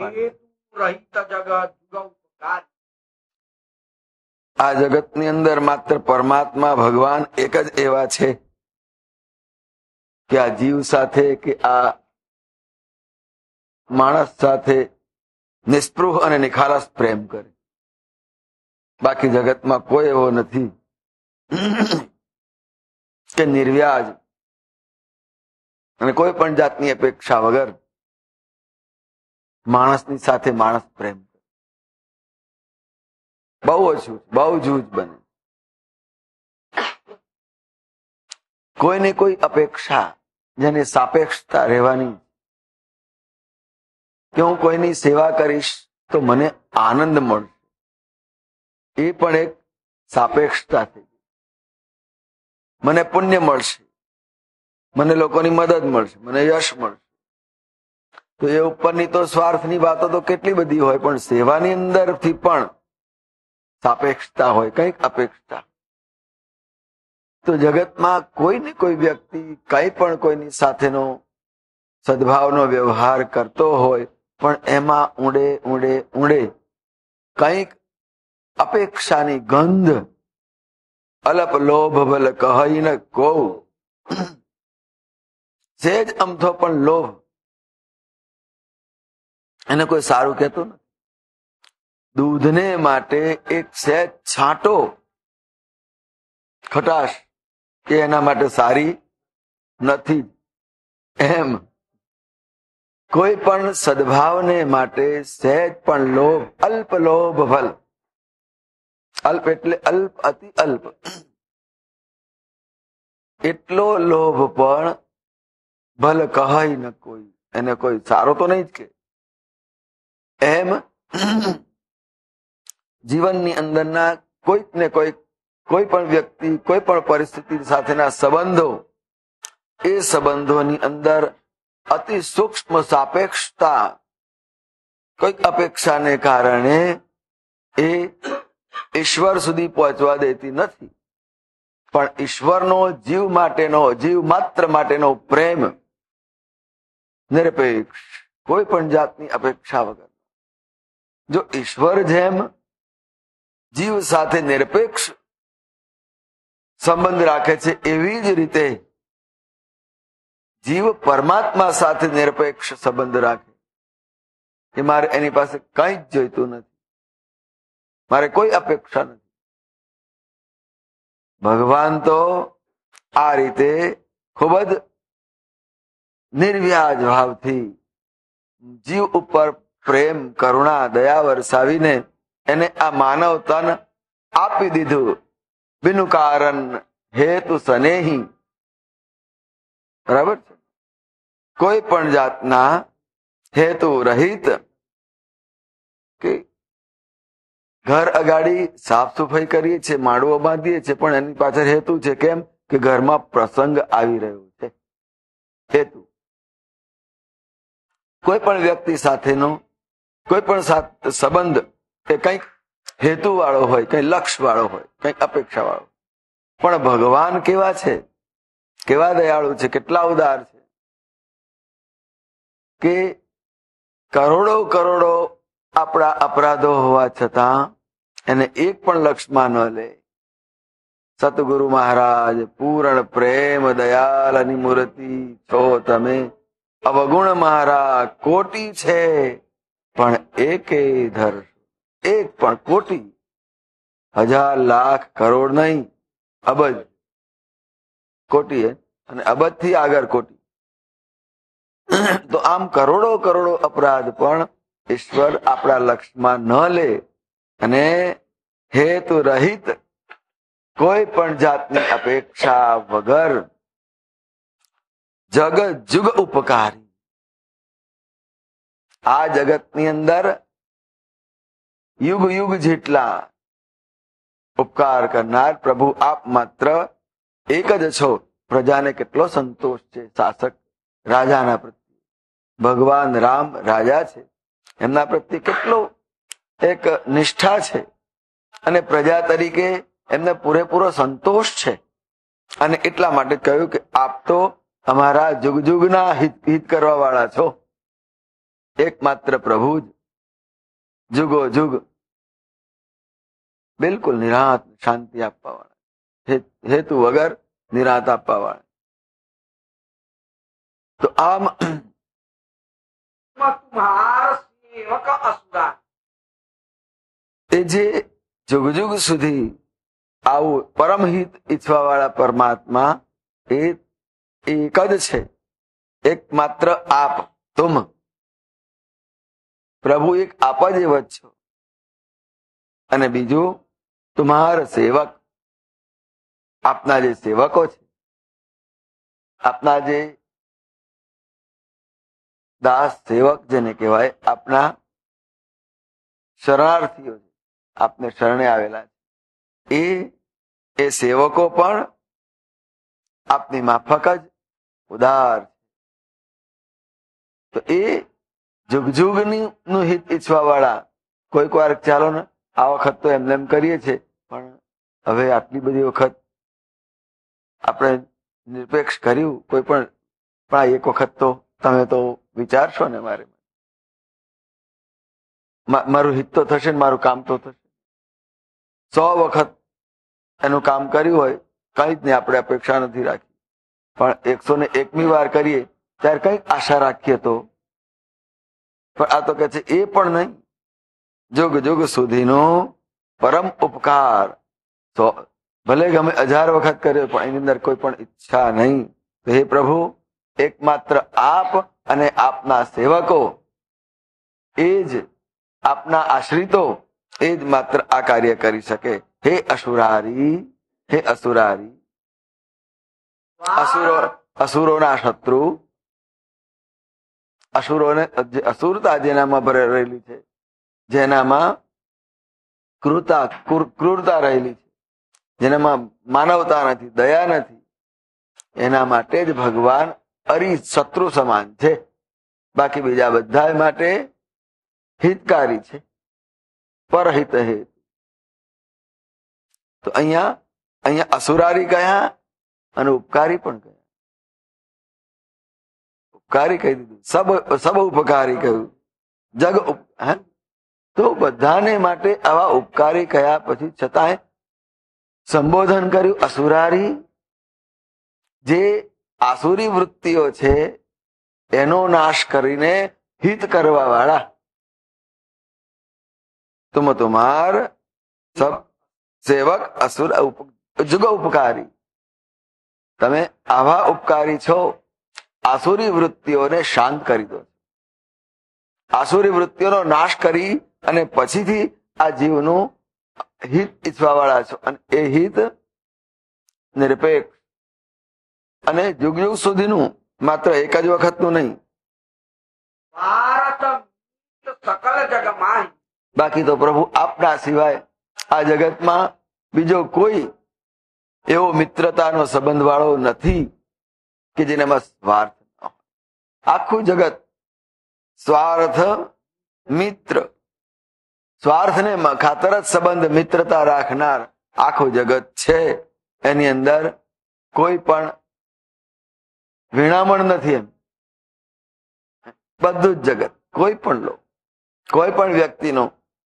આ જગતની અંદર માત્ર પરમાત્મા ભગવાન એક જ એવા છે કે આ જીવ સાથે કે આ માણસ સાથે નિસ્પૃહ અને નિખાલસ પ્રેમ કરે. બાકી જગતમાં કોઈ એવો નથી કે નિર્વ્યાજ અને કોઈ પણ જાતની અપેક્ષા વગર માણસની સાથે માણસ પ્રેમ કરે. બહુ ઓછું, બહુ જૂજ બને. કોઈને કોઈ અપેક્ષા જેની સાપેક્ષતા રહેવાની કે હું કોઈની સેવા કરીશ તો મને આનંદ મળશે, એ પણ એક સાપેક્ષતા થઈ. મને પુણ્ય મળશે, મને લોકોની મદદ મળશે, મને યશ મળશે. તો એ ઉપરની તો સ્વાર્થની વાતો તો કેટલી બધી હોય, પણ સેવાની અંદરથી પણ સાપેક્ષતા હોય, કંઈક અપેક્ષા. તો જગતમાં કોઈ ને કોઈ વ્યક્તિ કંઈ પણ કોઈની સાથેનો સદભાવનો વ્યવહાર કરતો હોય, પણ એમાં ઊંડે ઊંડે ઊંડે કંઈક અપેક્ષાની ગંધ, અલપ લોભ ભલ કહી ન કો, સહેજ અમથો પણ લોભ, એને કોઈ સારું કહેતું નથી. દૂધને માટે એક સહેજ છાંટો ખટાશ કે એના માટે સારી નથી. એમ કોઈ પણ સદભાવને માટે સહેજ પણ લોભ, અલ્પ લોભ ભલ, અલ્પ એટલે અલ્પ, અતિ અલ્પ, એટલો લોભ પણ ભલ કહી ન કોઈ, એને કોઈ સારો તો નહીં જ કે. એમ જીવનની અંદરના કોઈક ને કોઈક, કોઈ પણ વ્યક્તિ, કોઈ પણ પરિસ્થિતિ સાથેના સંબંધો, એ સંબંધોની અંદર અતિ સૂક્ષ્મ સાપેક્ષતા, કોઈક અપેક્ષાને કારણે એ ઈશ્વર સુધી પહોંચવા દેતી નથી. પણ ઈશ્વરનો જીવ માટેનો, જીવ માત્ર માટેનો પ્રેમ નિરપેક્ષ, કોઈ પણ જાતની અપેક્ષા વગર. જો ઈશ્વર જેમ જીવ સાથે નિરપેક્ષ સંબંધ રાખે છે, એવી જ રીતે જીવ પરમાત્મા સાથે નિરપેક્ષ સંબંધ રાખે કે મારે એની પાસે કંઈ જ જોઈતું નથી, મારે કોઈ અપેક્ષા નથી. ભગવાન તો આ રીતે ખૂબ જ નિર્વ્યાજ ભાવથી જીવ ઉપર પ્રેમ, કરુણા, દયા વરસાવીને એને આ માનવ તન આપી દીધું. બિનુ કારણ હેતુ સનેહી, બરાબર છે? કોઈ પણ જાતના હેતુ રહિત કે ઘર અગાડી સાફ સફાઈ કરીએ છીએ, માળવો બાંધીએ છીએ, પણ એની પાછળ હેતુ છે. કેમ કે ઘરમાં પ્રસંગ આવી રહ્યો છે. હેતુ. કોઈ પણ વ્યક્તિ સાથેનો કોઈ પણ સંબંધ એ કંઈક હેતુ વાળો હોય, કંઈ લક્ષ્ય વાળો હોય, કંઈક અપેક્ષા વાળો. પણ ભગવાન કેવા છે, કેવા દયાળુ છે, કેટલા ઉદાર છે કે કરોડો કરોડો આપણા અપરાધો હોવા છતાં એને એક પણ લક્ષ્યમાં ન લે. સતગુરુ મહારાજ પૂર્ણ પ્રેમ દયાલની મૂર્તિ છો તમે, અવગુણ મારા કોટી છે પણ એકે ધર, એક પણ કોટી, હજાર લાખ કરોડ નહીં, અબજ કોટી, અને અબજ થી આગળ કોટી. તો આમ કરોડો કરોડો અપરાધ પણ ઈશ્વર આપણા લક્ષ્યમાં ન લે, અને હેતુ રહિત કોઈ પણ જાતની અપેક્ષા વગર જગ જુગ ઉપકારી. આ જગતની અંદર યુગ યુગ જેટલા ઉપકાર કરનાર પ્રભુ આપ માત્ર એક જ છો. પ્રજાને કેટલો સંતોષ છે શાસક રાજાના પ્રત્યે. ભગવાન રામ રાજા છે, એમના પ્રત્યે કેટલો એક નિષ્ઠા છે, અને પ્રજા તરીકે એમને પૂરેપૂરો સંતોષ છે. અને એટલા માટે કહ્યું કે આપ તો અમારા જુગ જુગના હિત કરવા વાળા છો. એકમાત્ર પ્રભુ જ જુગો જુગ બિલકુલ નિરાંત શાંતિ આપવા વાળા, હેતુ વગર નિરાંત આપવા વાળા. તો આમ એ જે જુગ જુગ સુધી આવું પરમહિત ઈચ્છવા વાળા પરમાત્મા એ એક જ છે. એકમાત્ર આપ તુમ, પ્રભુ એક આપ જ એવ જ છો. અને બીજું તુમ્હાર સેવક, આપના જે સેવકો છે, આપના જે દાસ સેવક જેને કહેવાય, આપના શરણાર્થીઓ છે, આપને શરણે આવેલા છે, એ સેવકો પણ આપની માફક જ ઉદાર છે. તો એ જુગ જુગનું હિત ઈચ્છવા વાળા, કોઈક વાર ચાલો ને આ વખત તો એમને એમ કરીએ છીએ, પણ હવે આટલી બધી વખત આપણે નિરપેક્ષ કર્યું, કોઈ પણ એક વખત તો તમે તો વિચારશો ને, મારું હિત તો થશે ને, મારું કામ તો થશે. 100 વખત એનું કામ કર્યું હોય, કઈ જ નહીં, આપણે અપેક્ષા નથી રાખી, પણ 101મી વાર કરીએ ત્યારે કઈક આશા રાખીએ તો. પણ આ તો કે છે એ પણ નહીં, જુગ જુગ સુધીનો પરમ ઉપકાર. તો ભલે ગમે 1000 વખત કર્યો, પણ એની અંદર કોઈ પણ ઈચ્છા નહીં. તો હે પ્રભુ, એકમાત્ર આપ અને આપના સેવકો, એ જ આપના આશ્રિતો, એ જ માત્ર આ કાર્ય કરી શકે. હે અસુરારી, હે અસુરારી, અસુરોના શત્રુ, અસુરોને અસુરતા જેનામાં રહેલી છે, જેનામાં ક્રૂરતા રહેલી છે, જેનામાં માનવતા નથી, દયા નથી, એના માટે જ ભગવાન શત્રુ સમાન છે. બાકી બીજા બધા માટે હિતકારી છે, પરહિત હેત. તો અહીંયા અસુરારી કયા અને ઉપકારી પણ કયા. ઉપકારી કહી દીધું, સબ ઉપકારી કહ્યું, જગ તો બધાને માટે આવા ઉપકારી કયા પછી છતાંય સંબોધન કર્યું અસુરારી. જે આસુરી વૃત્તિઓ છે એનો નાશ કરીને હિત કરવા વાળા. તુમ તુમાર સબ સેવક અસુર જુગ ઉપકારી. તમે આવા ઉપકારી છો, આસુરી વૃત્તિઓને શાંત કરી દો, આસુરી વૃત્તિઓનો નાશ કરી અને પછીથી આ જીવનું હિત ઈચ્છવા વાળા છો. અને એ હિત નિરપેક્ષ અને યુગ યુગ સુધીનું, માત્ર એક જ વખતનું નહીં. બાકી તો પ્રભુ આપના સિવાય આ જગતમાં બીજો કોઈ એવો મિત્રતાનો સંબંધ વાળો નથી કે જેનામાં સ્વાર્થ ન હોય. આખું જગત સ્વાર્થ મિત્ર, સ્વાર્થને ખાતર જ સંબંધ મિત્રતા રાખનાર આખું જગત છે. એની અંદર કોઈ પણ વિણામણ નથી. એમ બધું જ જગત, કોઈ પણ લો, કોઈ પણ વ્યક્તિનો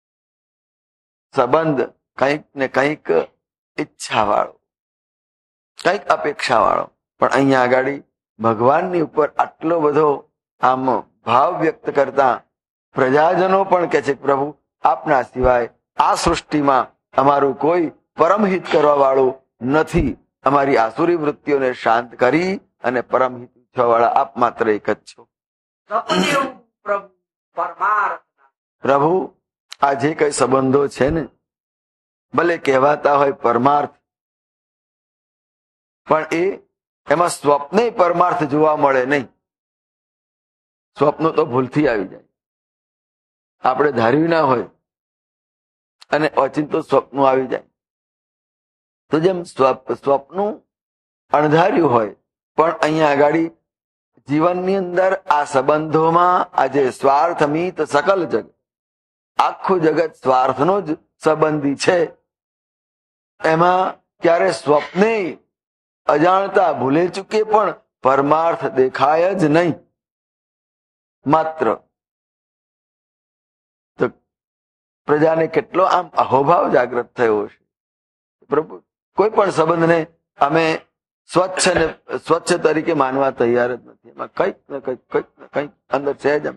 સંબંધ કંઈક ને કંઈક ઈચ્છા વાળો, કંઈક અપેક્ષા વાળો. પણ અહીંયા આગળ ભગવાનની ઉપર આટલો બધો આમ ભાવ વ્યક્ત કરતા પ્રજાજનો પણ કે છે, પ્રભુ આપના સિવાય આ સૃષ્ટિમાં અમારું કોઈ પરમહિત કરવા વાળું નથી. અમારી આસુરી વૃત્તિઓને શાંત કરી અને પરમહિત થવા વાળા આપ માત્ર એક જ છો. પ્રભુ આ જે કઈ સંબંધો છે ને, ભલે કહેવાતા હોય પરમાર્થ, પણ એમાં સ્વપ્ને પરમાર્થ જોવા મળે નહીં. સ્વપ્નો તો ભૂલથી આવી જાય, આપણે ધાર્યું ના હોય અને ઓચિંતો સ્વપ્નો આવી જાય. તો જેમ સ્વપ્નું અણધાર્યું હોય, પણ અહીંયા આગળ જીવનની અંદર આ સંબંધોમાં આજે સ્વાર્થમિત સકલ જગત, આખું જગત સ્વાર્થનો જ સંબંધી છે. એમાં ક્યારે સ્વપ્ને અજાણતા ભૂલે ચૂકે પણ પરમાર્થ દેખાય જ નહીં. માત્ર પ્રજાને કેટલો આમ અહોભાવ જાગૃત થયો છે. પ્રભુ કોઈ પણ સંબંધને અમે સ્વચ્છ તરીકે માનવા તૈયાર જ નથી. એમાં કંઈક ને કંઈક અંદર છે જ.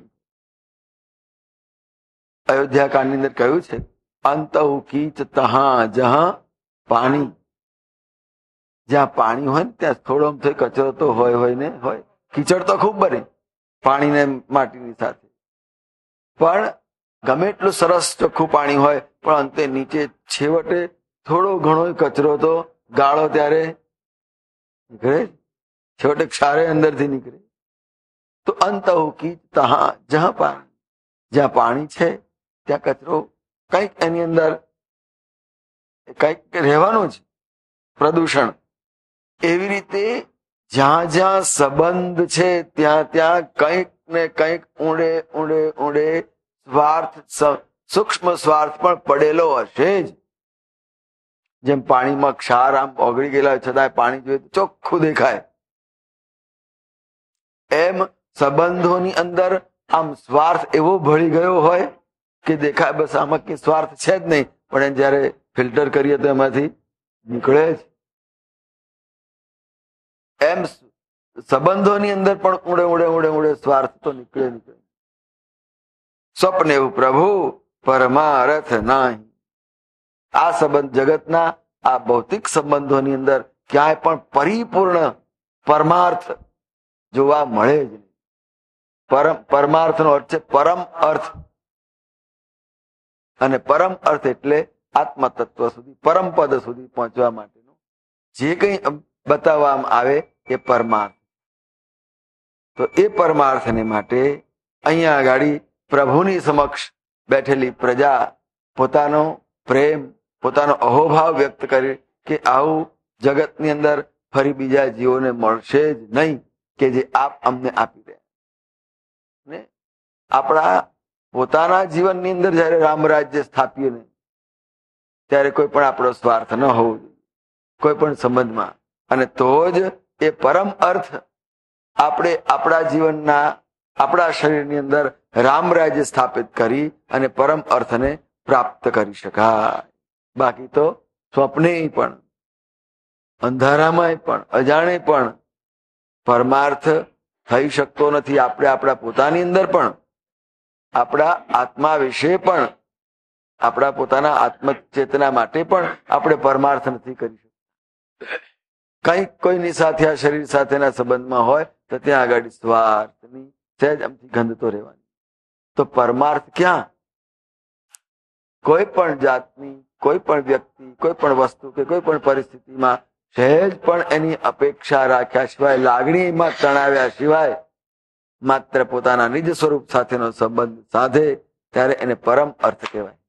અયોધ્યા કાંડની અંદર કહ્યું છે, અંતહુ કીચ તહા જહા પાણી. જ્યાં પાણી હોય ને ત્યાં થોડો થઈ કચરો તો હોય ને હોય. કીચડ તો ખૂબ બને પાણી ને માટીની સાથે, પણ ગમે એટલું સરસ ચોખ્ખું પાણી હોય પણ અંતે નીચે છેવટે થોડો ઘણો કચરો તો ગાળો ત્યારે નીકળે, છેવટે ક્ષારે અંદરથી નીકળે. તો અંતહુ કીચ તહા જહા પાણી. જ્યાં પાણી છે ત્યાં કચરો કંઈક એની અંદર કંઈક રહેવાનું જ, પ્રદૂષણ. એવી રીતે જ્યાં જ્યાં સંબંધ છે ત્યાં ત્યાં કંઈક ને કંઈક ઊંડે ઊંડે ઊંડે સ્વાર્થ, સૂક્ષ્મ સ્વાર્થ પણ પડેલો હશે જ. જેમ પાણીમાં ક્ષાર આમ ઓગળી ગયેલા છતાં પાણી જોઈએ તો ચોખ્ખું દેખાય, એમ સંબંધોની અંદર આમ સ્વાર્થ એવો ભળી ગયો હોય કે દેખાય બસ આમાં કઈ સ્વાર્થ છે જ નહીં, પણ એને જયારે ફિલ્ટર કરીએ તો એમાંથી નીકળે જ. એમ સંબંધોની અંદર પણ ઊંડે ઊંડે ઊંડે ઊંડે સ્વાર્થ તો નીકળે. સ્વપ્ને પ્રભુ પરમારથ નહીં. આ સંબંધ જગતના આ ભૌતિક સંબંધોની અંદર ક્યાંય પણ પરિપૂર્ણ પરમાર્થ જોવા મળે જ નહીં. પરમાર્થનો અર્થ છે પરમ અર્થ, અને પરમ અર્થ એટલે આત્મ તત્વ સુધી, પરમ પદ સુધી પહોંચવા માટેનું જે કંઈ બતાવવામાં આવે એ પરમાર્થ. તો એ પરમાર્થને માટે અહીંયા આગળ પ્રભુની સમક્ષ બેઠેલી પ્રજા પોતાનો પ્રેમ, પોતાનો અહોભાવ વ્યક્ત કરી કે આવું જગતની અંદર ફરી બીજા જીવોને મળશે જ નહીં કે જે આપ અમને આપી રહ્યા. ને આપણા પોતાના જીવનની અંદર જયારે રામ રાજ્ય સ્થાપીએ ને ત્યારે કોઈ પણ આપણો સ્વાર્થ ન હોવો જોઈએ કોઈ પણ સંબંધમાં. અને તો જ એ પરમ અર્થ આપણે આપણા જીવનના, આપણા શરીરની અંદર રામ રાજ્ય સ્થાપિત કરી અને પરમ અર્થને પ્રાપ્ત કરી શકાય. બાકી તો સ્વપ્ને પણ, અંધારામાં પણ, અજાણે પણ પરમાર્થ થઈ શકતો નથી. આપણે આપણા પોતાની અંદર પણ, આપણા આત્મા વિશે પણ, આપણા પોતાના આત્મચેતના માટે પણ આપણે પરમાર્થ નથી કરી શકતા. કંઈક કોઈની સાથે, આ શરીર સાથેના સંબંધમાં હોય તો ત્યાં આગળ સ્વાર્થની સહેજ અમથી ગંધ તો રહેવાની. તો પરમાર્થ ક્યાં? કોઈ પણ જાતની, કોઈ પણ વ્યક્તિ, કોઈ પણ વસ્તુ કે કોઈ પણ પરિસ્થિતિમાં સહેજ પણ એની અપેક્ષા રાખ્યા સિવાય, લાગણીમાં તણાવ્યા સિવાય માત્ર પોતાના નિજ સ્વરૂપ સાથેનો સંબંધ સાધે ત્યારે એને પરમ અર્થ કહેવાય.